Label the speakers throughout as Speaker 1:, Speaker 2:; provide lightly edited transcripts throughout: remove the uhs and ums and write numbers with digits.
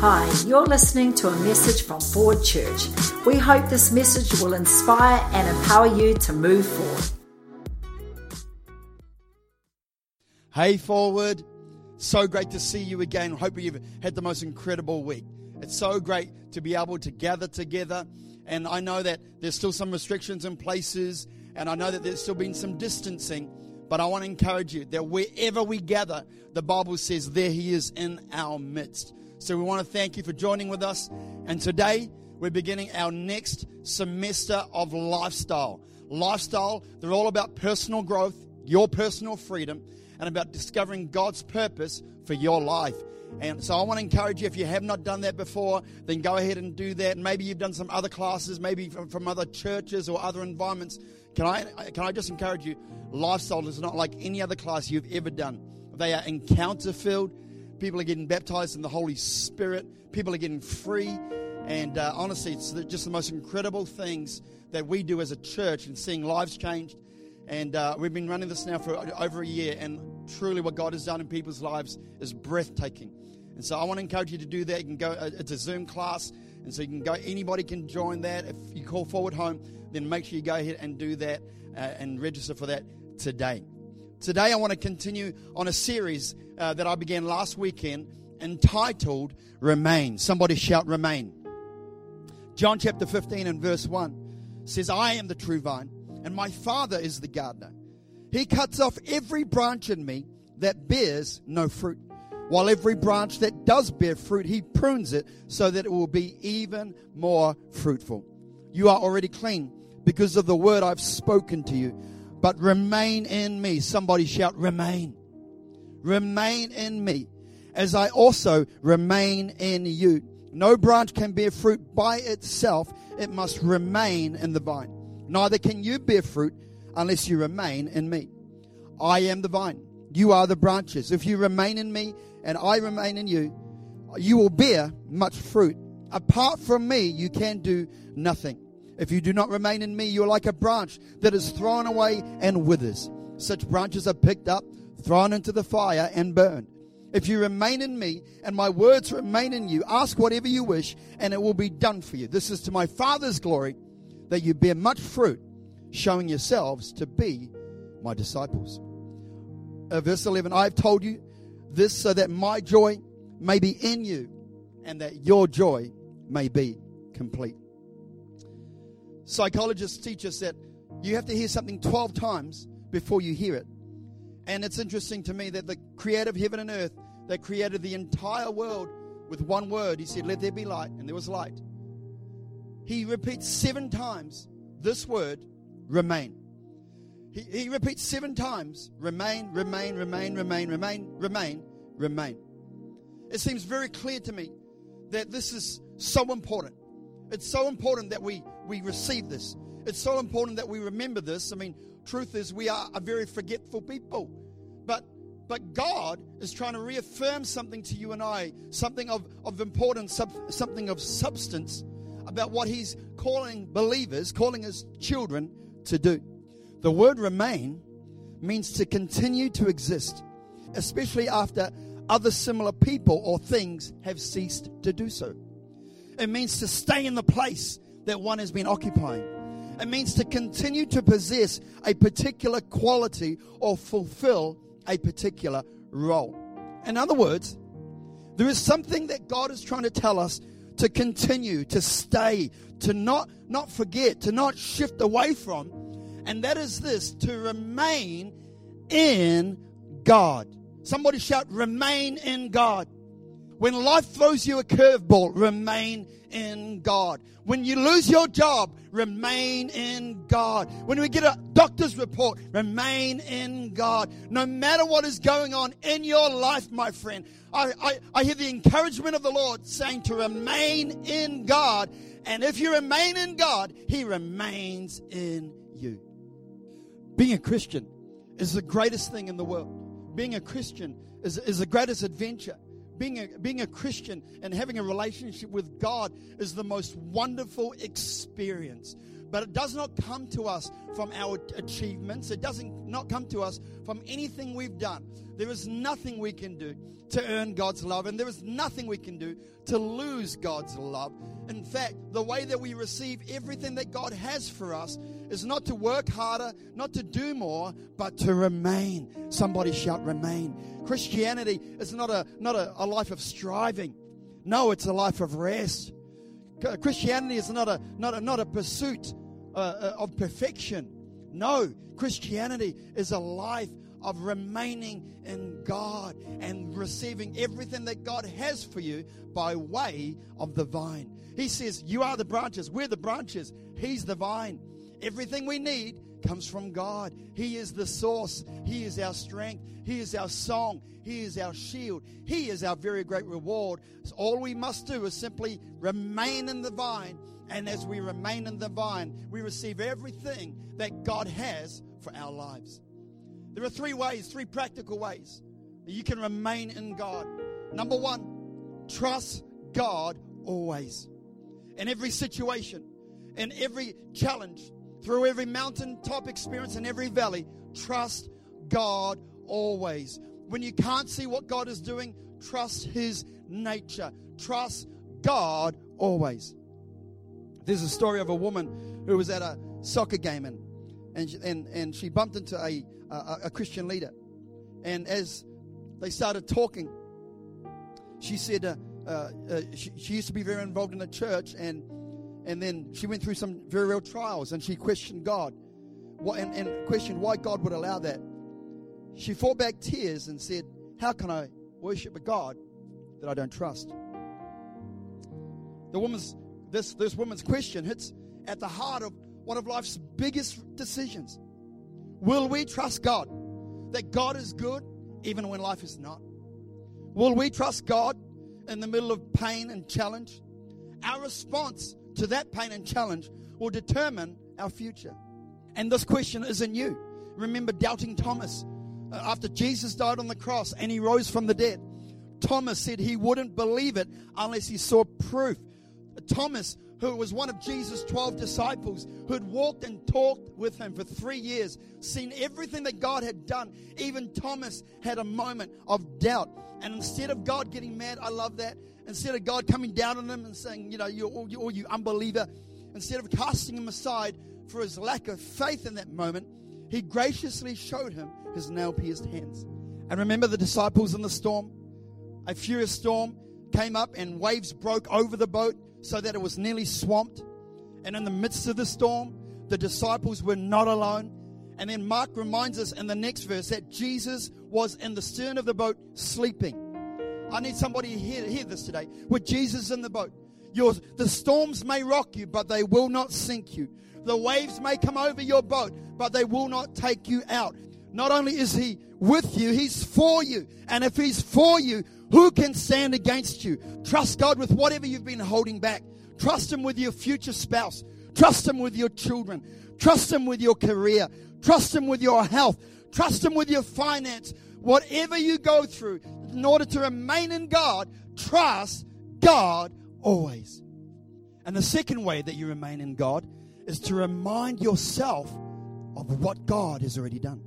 Speaker 1: Hi, you're listening to a message from Forward Church. We hope this message will inspire and empower you to move forward.
Speaker 2: Hey Forward, so great to see you again. Hope you've had the most incredible week. It's so great to be able to gather together, and I know that there's still some restrictions in places, and I know that there's still been some distancing, but I want to encourage you that wherever we gather, the Bible says there He is in our midst. So we want to thank you for joining with us. And today we're beginning our next semester of lifestyle. Lifestyle, they're all about personal growth, your personal freedom, and about discovering God's purpose for your life. And so I want to encourage you, if you have not done that before, then go ahead and do that. Maybe you've done some other classes, maybe from other churches or other environments. Can I just encourage you, lifestyle is not like any other class you've ever done. They are encounter-filled. People are getting baptized in the Holy Spirit. People are getting free. And honestly, it's just the most incredible things that we do as a church and seeing lives changed. And we've been running this now for over a year. And truly what God has done in people's lives is breathtaking. And so I want to encourage you to do that. You can go, it's a Zoom class. And so you can go, anybody can join that. If you call Forward Home, then make sure you go ahead and do that and register for that today. Today I want to continue on a series that I began last weekend entitled Remain. Somebody shout Remain. John chapter 15 and verse 1 says, I am the true vine, and my Father is the gardener. He cuts off every branch in me that bears no fruit, while every branch that does bear fruit, He prunes it so that it will be even more fruitful. You are already clean because of the word I've spoken to you. But remain in me. Somebody shout, remain. Remain in me, as I also remain in you. No branch can bear fruit by itself. It must remain in the vine. Neither can you bear fruit unless you remain in me. I am the vine. You are the branches. If you remain in me and I remain in you, you will bear much fruit. Apart from me, you can do nothing. If you do not remain in me, you are like a branch that is thrown away and withers. Such branches are picked up, thrown into the fire, and burned. If you remain in me, and my words remain in you, ask whatever you wish, and it will be done for you. This is to my Father's glory, that you bear much fruit, showing yourselves to be my disciples. Verse 11, I have told you this so that my joy may be in you, and that your joy may be complete. Psychologists teach us that you have to hear something 12 times before you hear it. And it's interesting to me that the creator of heaven and earth, that created the entire world with one word, He said, let there be light, and there was light. He repeats 7 times this word, remain. He repeats 7 times, remain, remain, remain, remain, remain, remain, remain. It seems very clear to me that this is so important. It's so important that we receive this. It's so important that we remember this. I mean, truth is we are a very forgetful people. But God is trying to reaffirm something to you and I, something of importance, something of substance about what He's calling believers, calling His children to do. The word remain means to continue to exist, especially after other similar people or things have ceased to do so. It means to stay in the place that one has been occupying. It means to continue to possess a particular quality or fulfill a particular role. In other words, there is something that God is trying to tell us to continue, to stay, to not forget, to not shift away from. And that is this, to remain in God. Somebody shout, remain in God. When life throws you a curveball, remain in God. When you lose your job, remain in God. When we get a doctor's report, remain in God. No matter what is going on in your life, my friend, I hear the encouragement of the Lord saying to remain in God. And if you remain in God, He remains in you. Being a Christian is the greatest thing in the world. Being a Christian is the greatest adventure. Being a Christian and having a relationship with God is the most wonderful experience. But it does not come to us from our achievements. It doesn't not come to us from anything we've done. There is nothing we can do to earn God's love, and there is nothing we can do to lose God's love. In fact, the way that we receive everything that God has for us is not to work harder, not to do more, but to remain. Somebody shout, remain. Christianity is not a life of striving. No, it's a life of rest. Christianity is not a pursuit of perfection. No, Christianity is a life of remaining in God and receiving everything that God has for you by way of the vine. He says, you are the branches, we're the branches, He's the vine. Everything we need comes from God. He is the source. He is our strength. He is our song. He is our shield. He is our very great reward. So all we must do is simply remain in the vine. And as we remain in the vine, we receive everything that God has for our lives. There are three practical ways that you can remain in God. Number one, trust God always. In every situation, in every challenge, through every mountaintop experience and every valley, trust God always. When you can't see what God is doing, trust His nature. Trust God always. There's a story of a woman who was at a soccer game and she bumped into a Christian leader. And as they started talking, she said she used to be very involved in the church, and then she went through some very real trials, and she questioned God and questioned why God would allow that. She fought back tears and said, how can I worship a God that I don't trust? This woman's question hits at the heart of one of life's biggest decisions. Will we trust God? That God is good even when life is not? Will we trust God in the middle of pain and challenge? Our response to that pain and challenge will determine our future. And this question isn't new. Remember doubting Thomas. After Jesus died on the cross and He rose from the dead, Thomas said he wouldn't believe it unless he saw proof. Thomas, who was one of Jesus' 12 disciples, who had walked and talked with Him for 3 years, seen everything that God had done. Even Thomas had a moment of doubt. And instead of God getting mad, I love that, instead of God coming down on him and saying, you unbeliever, instead of casting him aside for his lack of faith in that moment, He graciously showed him His nail-pierced hands. And remember the disciples in the storm? A furious storm came up and waves broke over the boat so that it was nearly swamped. And in the midst of the storm, the disciples were not alone. And then Mark reminds us in the next verse that Jesus was in the stern of the boat sleeping. I need somebody to hear this today. With Jesus in the boat, the storms may rock you, but they will not sink you. The waves may come over your boat, but they will not take you out. Not only is He with you, He's for you. And if He's for you, who can stand against you? Trust God with whatever you've been holding back. Trust Him with your future spouse. Trust Him with your children. Trust Him with your career. Trust Him with your health. Trust Him with your finance. Whatever you go through, in order to remain in God, trust God always. And the second way that you remain in God is to remind yourself of what God has already done.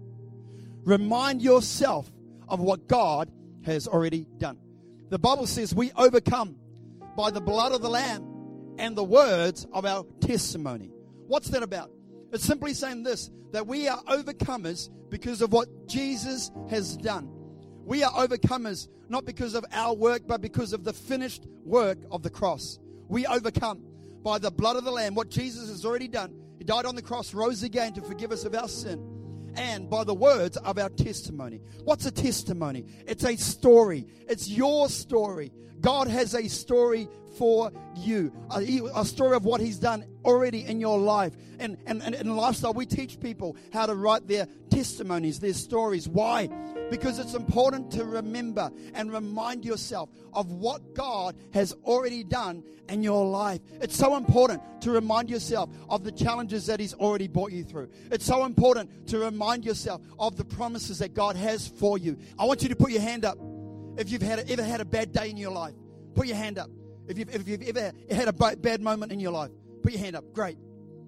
Speaker 2: Remind yourself of what God has already done. The Bible says we overcome by the blood of the Lamb and the words of our testimony. What's that about? It's simply saying this, that we are overcomers because of what Jesus has done. We are overcomers not because of our work, but because of the finished work of the cross. We overcome by the blood of the Lamb, what Jesus has already done. He died on the cross, rose again to forgive us of our sin, and by the words of our testimony. What's a testimony? It's a story. It's your story. God has a story for you, a story of what He's done already in your life. And in Lifestyle, we teach people how to write their testimonies, their stories. Why? Because it's important to remember and remind yourself of what God has already done in your life. It's so important to remind yourself of the challenges that He's already brought you through. It's so important to remind yourself of the promises that God has for you. I want you to put your hand up if you've ever had a bad day in your life. Put your hand up. If you've ever had a bad moment in your life, put your hand up. Great.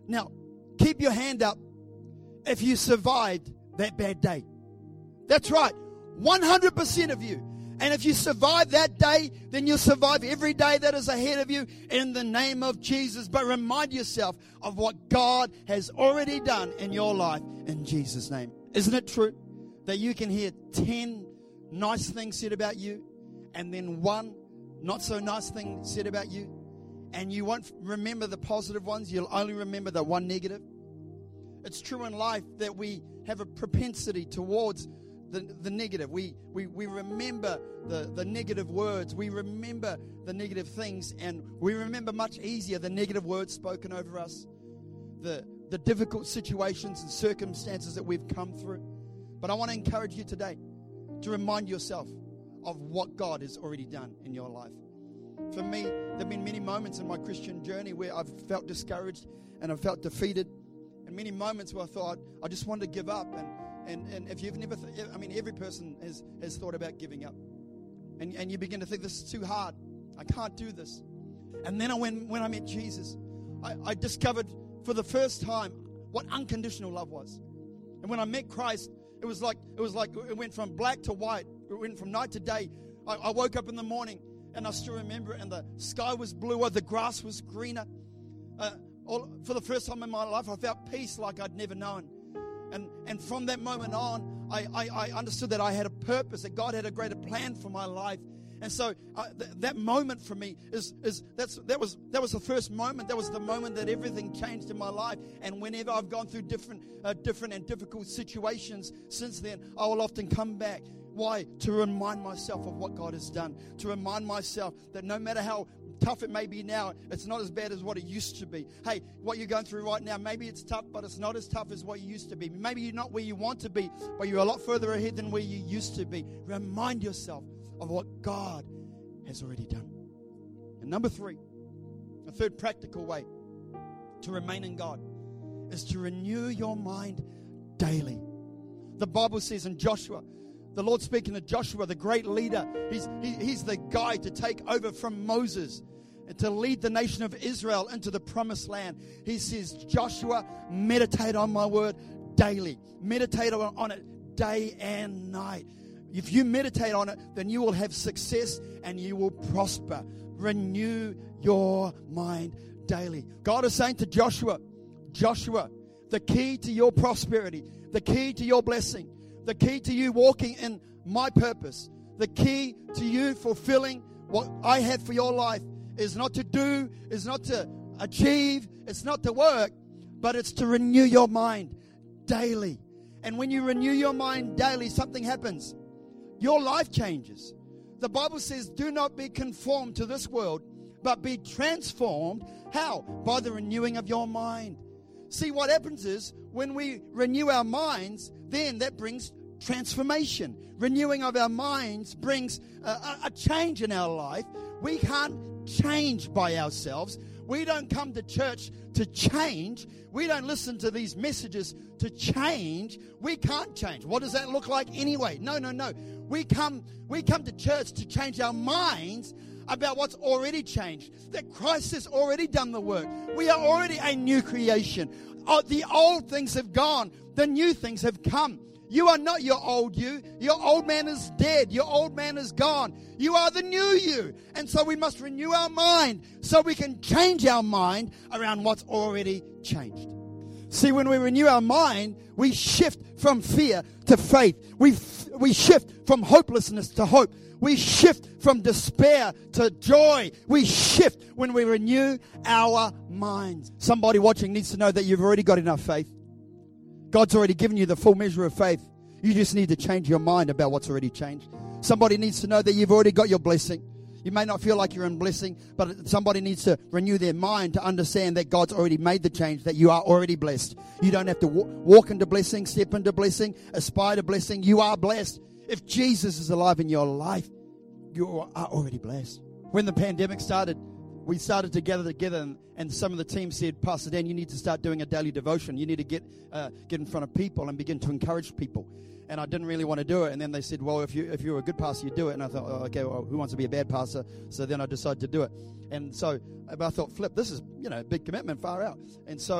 Speaker 2: Now, keep your hand up if you survived that bad day. That's right, 100% of you. And if you survive that day, then you'll survive every day that is ahead of you in the name of Jesus. But remind yourself of what God has already done in your life in Jesus' name. Isn't it true that you can hear 10 nice things said about you and then one not so nice thing said about you? And you won't remember the positive ones. You'll only remember the one negative. It's true in life that we have a propensity towards the negative. We remember the negative words. We remember the negative things, and we remember much easier the negative words spoken over us, the difficult situations and circumstances that we've come through. But I want to encourage you today to remind yourself of what God has already done in your life. For me, there have been many moments in my Christian journey where I've felt discouraged and I've felt defeated, and many moments where I thought I just wanted to give up. And if you've never, every person has thought about giving up. And you begin to think, this is too hard. I can't do this. And then when I met Jesus, I discovered for the first time what unconditional love was. And when I met Christ, it was like it went from black to white. It went from night to day. I woke up in the morning, and I still remember it, and the sky was bluer, the grass was greener. For the first time in my life, I felt peace like I'd never known. And from that moment on, I understood that I had a purpose, that God had a greater plan for my life. And so that moment for me that was the first moment. That was the moment that everything changed in my life. And whenever I've gone through different and difficult situations since then, I will often come back. Why? To remind myself of what God has done. To remind myself that no matter how tough it may be now, it's not as bad as what it used to be. Hey, what you're going through right now, maybe it's tough, but it's not as tough as what you used to be. Maybe you're not where you want to be, but you're a lot further ahead than where you used to be. Remind yourself of what God has already done. And number 3, a third practical way to remain in God is to renew your mind daily. The Bible says in Joshua, the Lord speaking to Joshua, the great leader, he's the guy to take over from Moses and to lead the nation of Israel into the promised land. He says, Joshua, meditate on my word daily. Meditate on it day and night. If you meditate on it, then you will have success and you will prosper. Renew your mind daily. God is saying to Joshua, the key to your prosperity, the key to your blessing, the key to you walking in my purpose, the key to you fulfilling what I have for your life is not to do, is not to achieve, it's not to work, but it's to renew your mind daily. And when you renew your mind daily, something happens. Your life changes. The Bible says, do not be conformed to this world, but be transformed. How? By the renewing of your mind. See, what happens is when we renew our minds, then that brings transformation. Renewing of our minds brings a change in our life. We can't change by ourselves. We don't come to church to change. We don't listen to these messages to change. We can't change. What does that look like anyway? No. We come to church to change our minds about what's already changed. That Christ has already done the work. We are already a new creation. The old things have gone. The new things have come. You are not your old you. Your old man is dead. Your old man is gone. You are the new you. And so we must renew our mind so we can change our mind around what's already changed. See, when we renew our mind, we shift from fear to faith. We shift from hopelessness to hope. We shift from despair to joy. We shift when we renew our minds. Somebody watching needs to know that you've already got enough faith. God's already given you the full measure of faith. You just need to change your mind about what's already changed. Somebody needs to know that you've already got your blessing. You may not feel like you're in blessing, but somebody needs to renew their mind to understand that God's already made the change, that you are already blessed. You don't have to walk into blessing, step into blessing, aspire to blessing. You are blessed. If Jesus is alive in your life, you are already blessed. When the pandemic started, we started to gather together, and some of the team said, Pastor Dan, you need to start doing a daily devotion. You need to get in front of people and begin to encourage people. And I didn't really want to do it. And then they said, well, if you're a good pastor, you do it. And I thought, oh, okay, well, who wants to be a bad pastor? So then I decided to do it. And so I thought, flip, this is, a big commitment, far out. And so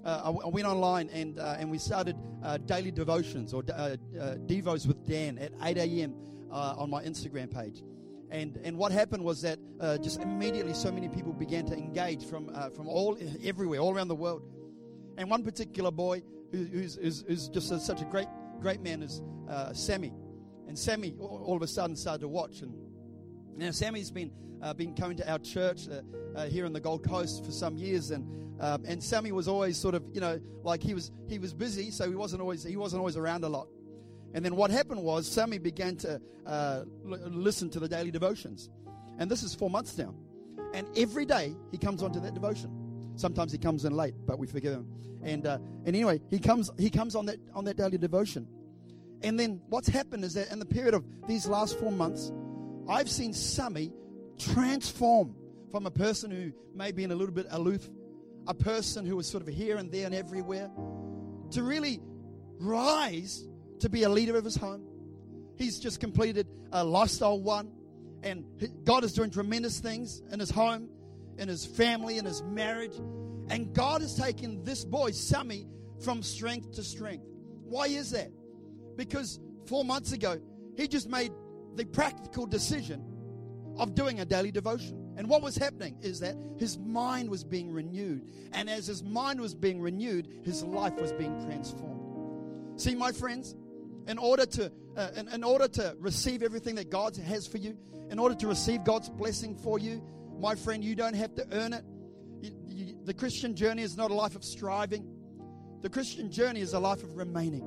Speaker 2: I went online and we started daily devotions or Devos with Dan at 8 a.m. On my Instagram page. And what happened was that just immediately so many people began to engage from everywhere, all around the world. And one particular boy who's just such a great man is Sammy. And Sammy all of a sudden started to watch. And now Sammy's been coming to our church here on the Gold Coast for some years, and Sammy was always sort of, like he was busy, so he wasn't always around a lot. And then what happened was Sammy began to listen to the daily devotions. And this is 4 months now. And every day he comes onto that devotion. Sometimes he comes in late, but we forgive him. And anyway, he comes on that daily devotion. And then what's happened is that in the period of these last 4 months, I've seen Sammy transform from a person who may be a little bit aloof, a person who was sort of here and there and everywhere, to really rise to be a leader of his home. He's just completed a Lifestyle 1, and God is doing tremendous things in his home, in his family, in his marriage. And God has taken this boy, Sammy, from strength to strength. Why is that? Because 4 months ago, he just made the practical decision of doing a daily devotion. And what was happening is that his mind was being renewed. And as his mind was being renewed, his life was being transformed. See, my friends, in order to receive everything that God has for you, in order to receive God's blessing for you, my friend, you don't have to earn it. The Christian journey is not a life of striving. The Christian journey is a life of remaining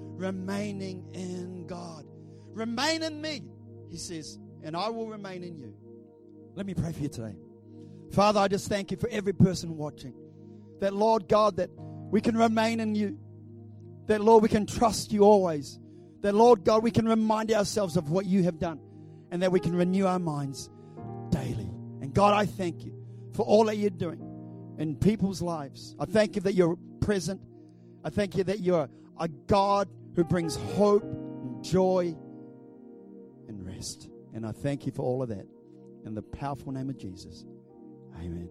Speaker 2: in God. Remain in me, he says, and I will remain in you. Let me pray for you today. Father, I just thank you for every person watching. That, Lord God, that we can remain in you. That, Lord, we can trust you always. That, Lord God, we can remind ourselves of what you have done. And that we can renew our minds daily. And God, I thank you for all that you're doing in people's lives. I thank you that you're present. I thank you that you're a God who brings hope and joy and rest. And I thank you for all of that. In the powerful name of Jesus. Amen.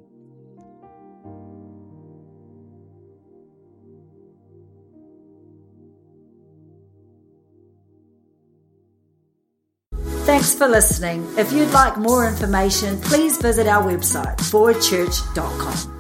Speaker 1: Thanks for listening. If you'd like more information, please visit our website, forwardchurch.com.